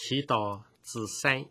祈祷之三。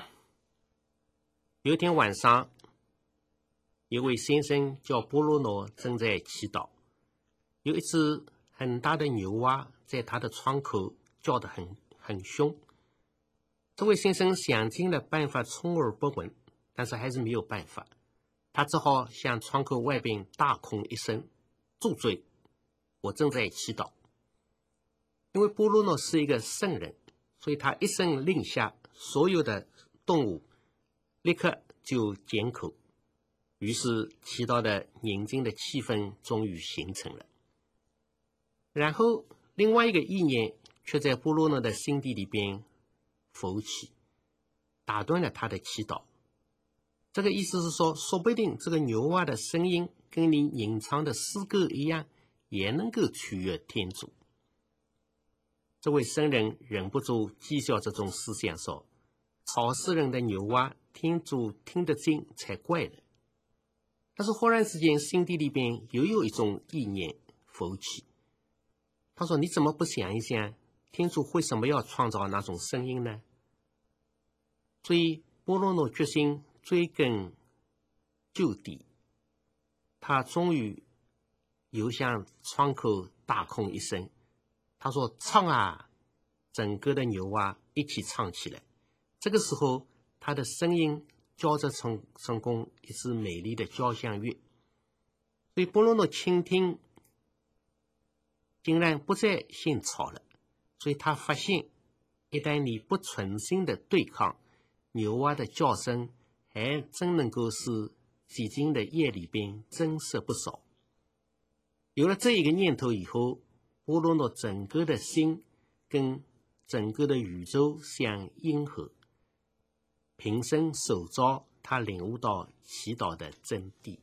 有天晚上，一位先生叫波罗诺正在祈祷，有一只很大的牛蛙在他的窗口叫得很凶。这位先生想尽了办法充耳不闻，但是还是没有办法，他只好向窗口外边大哭一声：住嘴，我正在祈祷。因为波罗诺是一个圣人，所以他一声令下，所有的动物立刻就缄口，于是祈祷的宁静的气氛终于形成了。然后另外一个意念却在波罗诺的心底里边浮起，打断了他的祈祷。这个意思是说，说不定这个牛蛙的声音跟你吟唱的诗歌一样，也能够取悦天主。这位僧人忍不住讥笑这种思想，说：吵死人的牛蛙，天主听得见才怪呢。但是忽然之间，心底里边又有一种意念浮起，他说：你怎么不想一想，天主为什么要创造那种声音呢？所以波罗诺决心追根究底，他终于又向窗口大哭一声，他说：唱啊！整个的牛蛙一起唱起来。这个时候，他的声音交织成功一支美丽的交响乐。所以波罗诺倾听竟然不再嫌吵了，所以他发现，一旦你不存心的对抗，牛蛙的叫声还真能够使寂静的夜里边增色不少。有了这一个念头以后，波罗诺整个的心跟整个的宇宙相应和，平生首招他领悟到祈祷的真谛。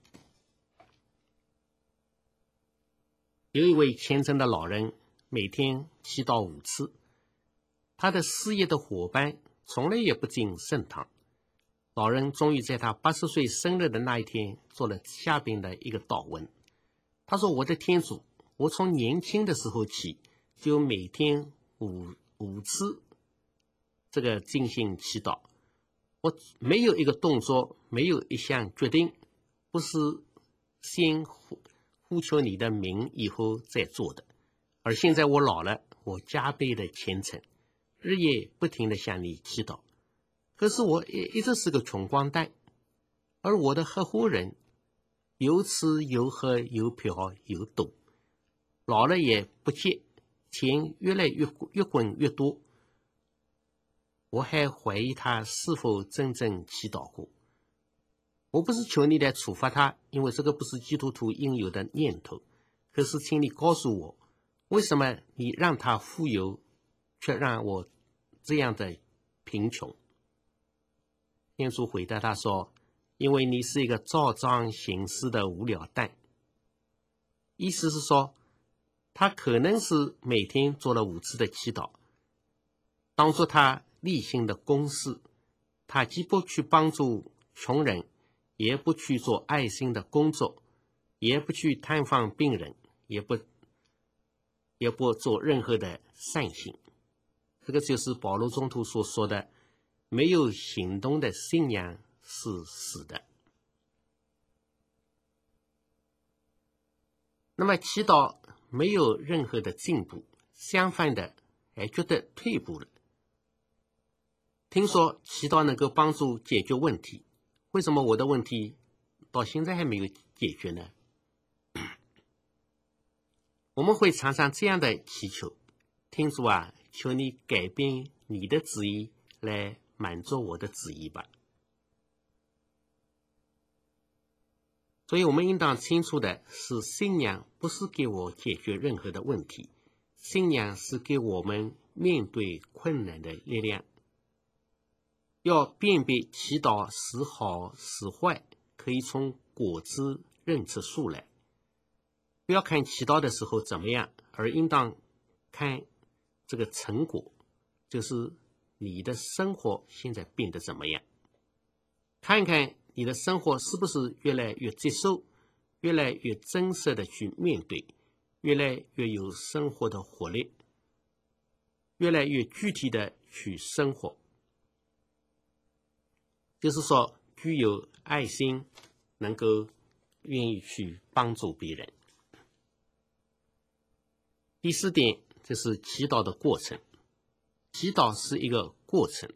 有一位虔诚的老人，每天祈祷5次，他的事业的伙伴从来也不进圣堂。老人终于在他80岁生日的那一天做了下边的一个祷文。他说：我的天主，我从年轻的时候起就每天五次这个进行祈祷，我没有一个动作，没有一项决定不是先呼求你的名以后再做的。而现在我老了，我加倍的虔诚，日夜不停的向你祈祷。可是我一直是个穷光蛋，而我的合伙人有吃有喝有嫖有赌，老了也不节，钱越来越滚越多。我还怀疑他是否真正祈祷过。我不是求你来处罚他，因为这个不是基督徒应有的念头。可是请你告诉我，为什么你让他富有，却让我这样的贫穷？天主回答他说：因为你是一个照章行事的无聊蛋。意思是说，他可能是每天做了5次的祈祷，当作他例行的公事。他既不去帮助穷人，也不去做爱心的工作，也不去探访病人，也不做任何的善行。这个就是保罗宗徒所说的，没有行动的信仰是死的。那么祈祷没有任何的进步，相反的还觉得退步了。听说祈祷能够帮助解决问题，为什么我的问题到现在还没有解决呢？我们会常常这样的祈求：天主啊，求你改变你的旨意来满足我的旨意吧。所以我们应当清楚的是，信仰不是给我解决任何的问题，信仰是给我们面对困难的力量。要辨别祈祷是好是坏，可以从果子认出树来。不要看祈祷的时候怎么样，而应当看这个成果，就是你的生活现在变得怎么样。看看你的生活是不是越来越接受，越来越真实的去面对，越来越有生活的活力，越来越具体的去生活，就是说具有爱心，能够愿意去帮助别人。第4点就是祈祷的过程。祈祷是一个过程，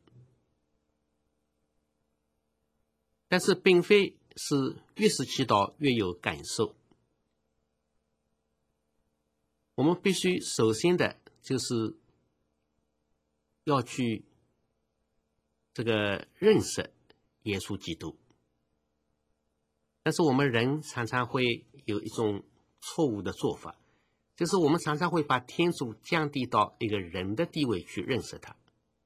但是并非是越是祈祷越有感受。我们必须首先的就是要去认识耶稣基督。但是我们人常常会有一种错误的做法，就是我们常常会把天主降低到一个人的地位去认识他。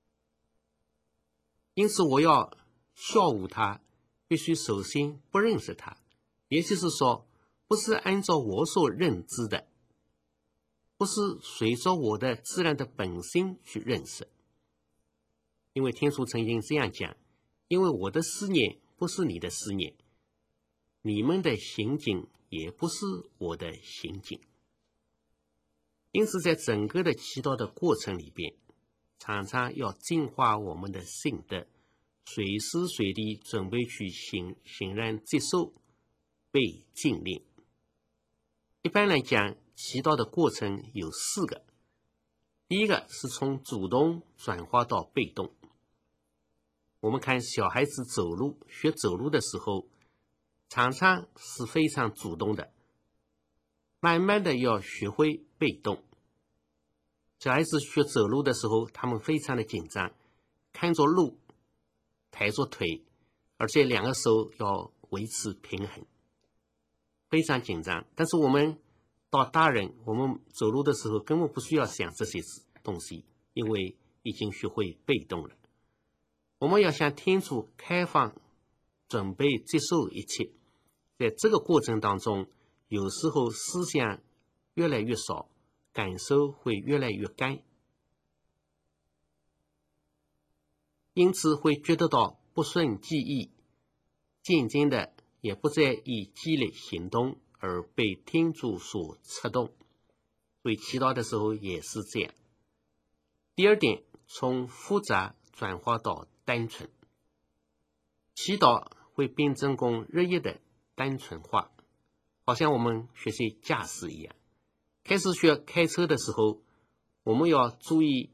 因此我要效法他，必须首先不认识他，也就是说不是按照我所认知的，不是随着我的自然的本性去认识。因为天主曾经这样讲，因为我的思念不是你的思念，你们的行径也不是我的行径。因此在整个的祈祷的过程里边，常常要净化我们的性德，随时随地准备去欣然接受被禁令。一般来讲，祈祷的过程有4个。第一个是从主动转化到被动。我们看小孩子走路，学走路的时候，常常是非常主动的，慢慢的要学会被动。小孩子学走路的时候，他们非常的紧张，看着路，抬着腿，而且2个手要维持平衡，非常紧张。但是我们到大人，我们走路的时候根本不需要想这些东西，因为已经学会被动了。我们要向天主开放，准备接受一切。在这个过程当中，有时候思想越来越少，感受会越来越干，因此会觉得到不顺记忆，渐渐的也不再以激烈行动而被天主所策动。所以祈祷的时候也是这样。第2点，从复杂转化到单纯。祈祷会变成功日益的单纯化，好像我们学习驾驶一样。开始学开车的时候，我们要注意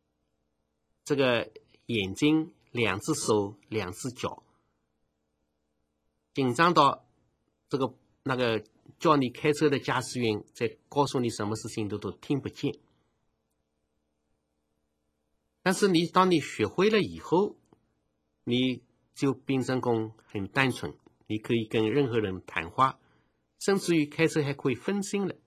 眼睛、2只手、2只脚，紧张到叫你开车的驾驶员在告诉你什么事情都听不见。但是当你学会了以后，你就变成功很单纯，你可以跟任何人谈话，甚至于开车还可以分心了。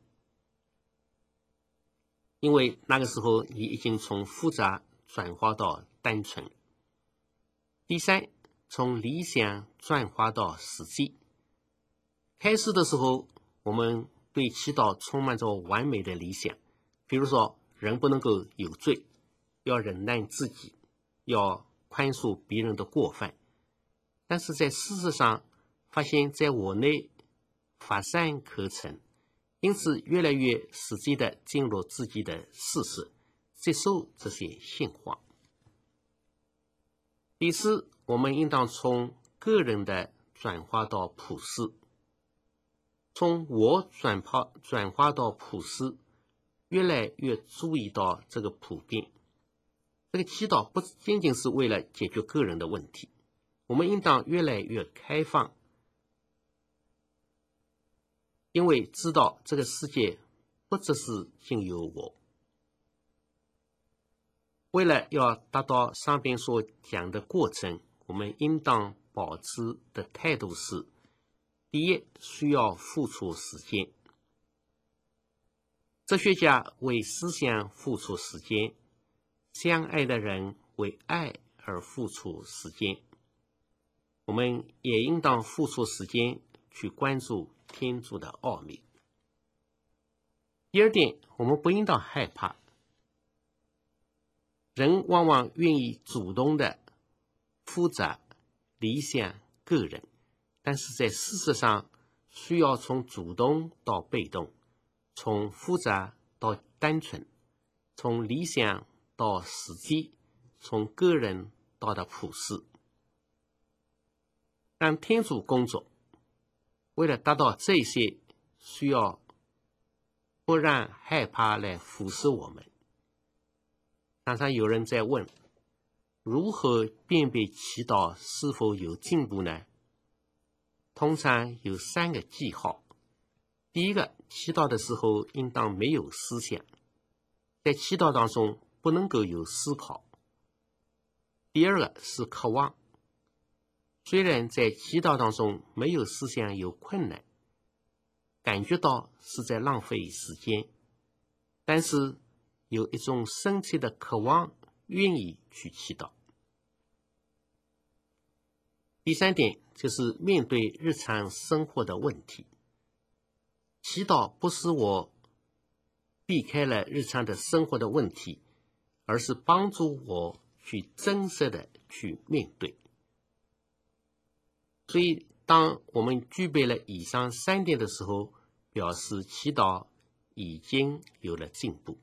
因为那个时候你已经从复杂转化到单纯。第3，从理想转化到实际。开始的时候，我们对祈祷充满着完美的理想，比如说人不能够有罪，要忍耐自己，要宽恕别人的过犯。但是在事实上发现在我内乏善可陈，因此越来越实际的进入自己的事实，接受这些现况。第4，我们应当从个人的转化到普世，从我转化到普世，越来越注意到这个普遍。这个祈祷不仅仅是为了解决个人的问题，我们应当越来越开放，因为知道这个世界不只是仅有我。为了要达到上边所讲的过程，我们应当保持的态度是：第1，需要付出时间。哲学家为思想付出时间，相爱的人为爱而付出时间。我们也应当付出时间去关注天主的奥秘。第2点，我们不应当害怕。人往往愿意主动的复杂理想个人，但是在事实上需要从主动到被动，从复杂到单纯，从理想到实际， 从个人到达普世。当天主工作，为了达到这些，需要不让害怕来腐蚀我们。常常有人在问，如何辨别祈祷是否有进步呢？通常有3个记号。第一个，祈祷的时候应当没有思想，在祈祷当中不能够有思考。第二个是渴望，虽然在祈祷当中没有思想有困难，感觉到是在浪费时间，但是有一种深切的渴望，愿意去祈祷。第3点就是面对日常生活的问题，祈祷不是我避开了日常的生活的问题，而是帮助我去真实的去面对。所以当我们具备了以上3点的时候，表示祈祷已经有了进步。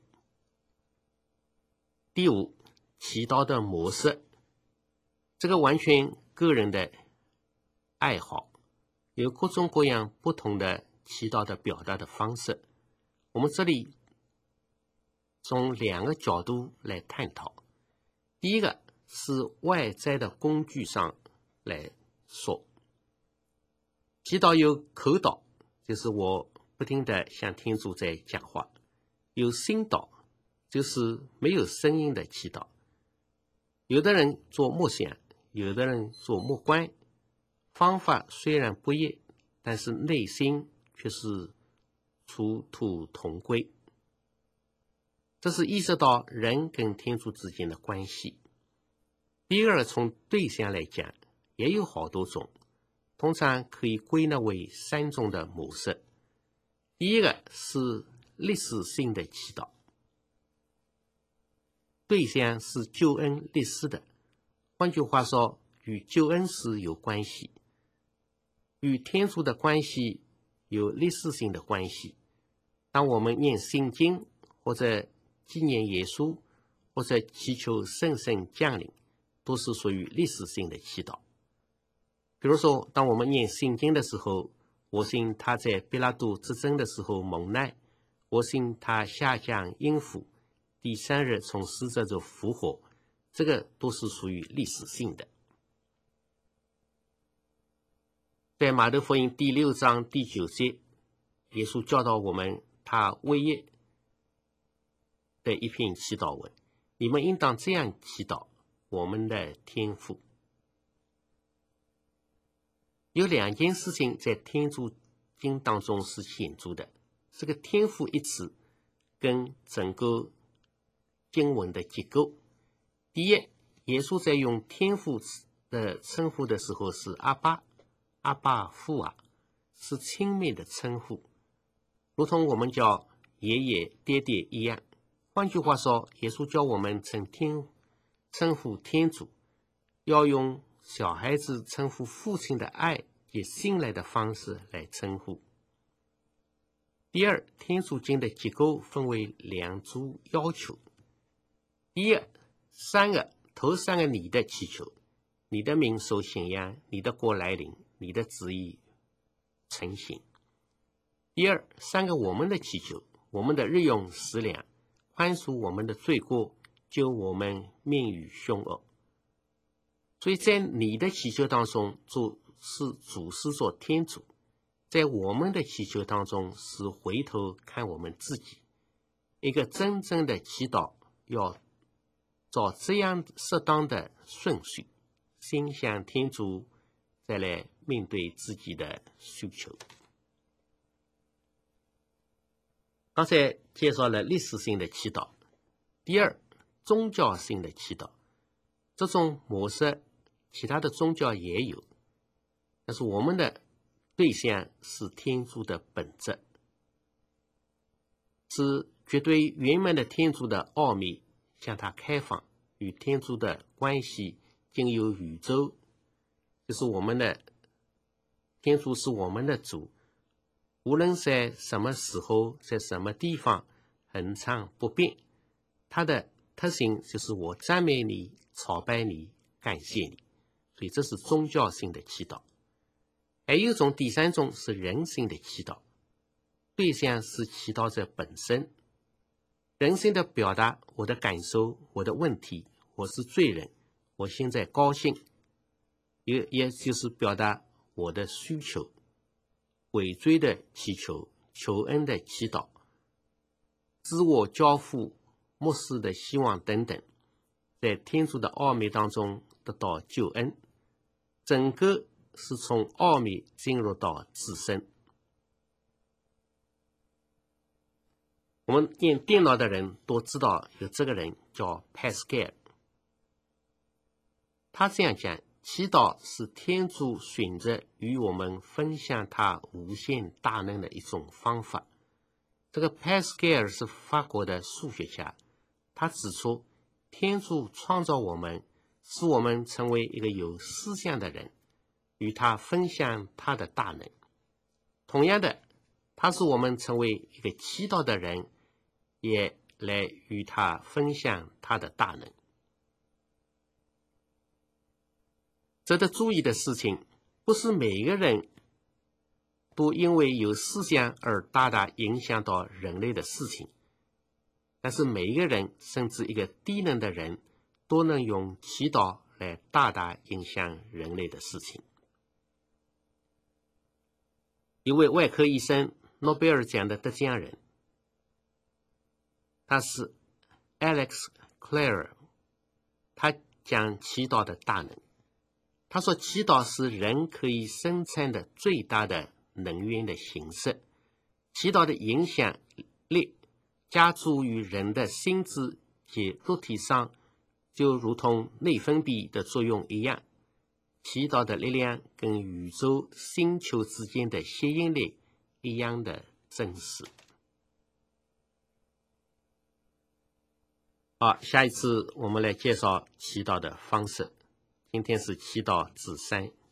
第5，祈祷的模式，这个完全个人的爱好，有各种各样不同的祈祷的表达的方式。我们这里从2个角度来探讨。第一个是外在的工具上来说，祈祷有口祷，就是我不停地向天主在讲话；有心祷，就是没有声音的祈祷。有的人做默想，有的人做默观，方法虽然不一，但是内心却是殊途同归。这是意识到人跟天主之间的关系。第二，从对象来讲，也有好多种，通常可以归纳为3种的模式。第一个是历史性的祈祷，对象是救恩历史的，换句话说，与救恩史有关系，与天主的关系有历史性的关系。当我们念圣经，或者纪念耶稣，或者祈求圣神降临，都是属于历史性的祈祷。比如说，当我们念圣经的时候，我信他在比拉多执政的时候蒙难，我信他下降阴府，第3日从死者中复活，这个都是属于历史性的。在马太福音第6章第9节，耶稣教导我们他唯一的一篇祈祷文，你们应当这样祈祷，我们的天父。有2件事情在天主经当中是显著的，这个天父一词跟整个经文的结构。第一，耶稣在用天父的称呼的时候是阿爸，阿爸父啊，是亲密的称呼，如同我们叫爷爷爹爹一样。换句话说，耶稣教我们称呼天主，要用小孩子称呼父亲的爱及信赖的方式来称呼。第二，天主经的结构分为2组要求。第一，头3个你的祈求，你的名受显扬，你的国来临，你的旨意成行。第二，3个我们的祈求，我们的日用食粮，宽恕我们的罪过，救我们免于凶恶。所以在你的祈求当中，主是做天主，在我们的祈求当中是回头看我们自己。一个真正的祈祷要照这样适当的顺序，先向天主，再来面对自己的需求。刚才介绍了历史性的祈祷。第二，宗教性的祈祷，这种模式其他的宗教也有，但是我们的对象是天主的本质，是绝对圆满的天主的奥秘向他开放，与天主的关系经由宇宙，就是我们的天主是我们的主，无论在什么时候，在什么地方，恒常不变。它的特性就是我赞美你， 朝拜你，感谢你。所以这是宗教性的祈祷。还有一种，第三种是人性的祈祷，对象是祈祷者本身。人性的表达，我的感受，我的问题，我是罪人，我现在高兴，也就是表达我的需求，悔罪的祈求，求恩的祈祷，自我交付，末世的希望等等，在天主的奥秘当中得到救恩，整个是从奥秘进入到自身。我们念电脑的人都知道有这个人叫 Pascal， 他这样讲，祈祷是天主选择与我们分享他无限大能的一种方法。这个 Pascal 是法国的数学家，他指出天主创造我们，使我们成为一个有思想的人，与他分享他的大能。同样的，他使我们成为一个祈祷的人，也来与他分享他的大能。值得注意的事情，不是每一个人都因为有思想而大大影响到人类的事情，但是每一个人，甚至一个低能的人，都能用祈祷来大大影响人类的事情。一位外科医生，诺贝尔奖的得奖人，他是 Alex Clare， 他讲祈祷的大能。他说，祈祷是人可以生产的最大的能源的形式。祈祷的影响力加诸于人的心智及肉体上，就如同内分泌的作用一样。祈祷的力量跟宇宙星球之间的吸引力一样的真实。好，下一次我们来介绍祈祷的方式。今天是祈祷之3。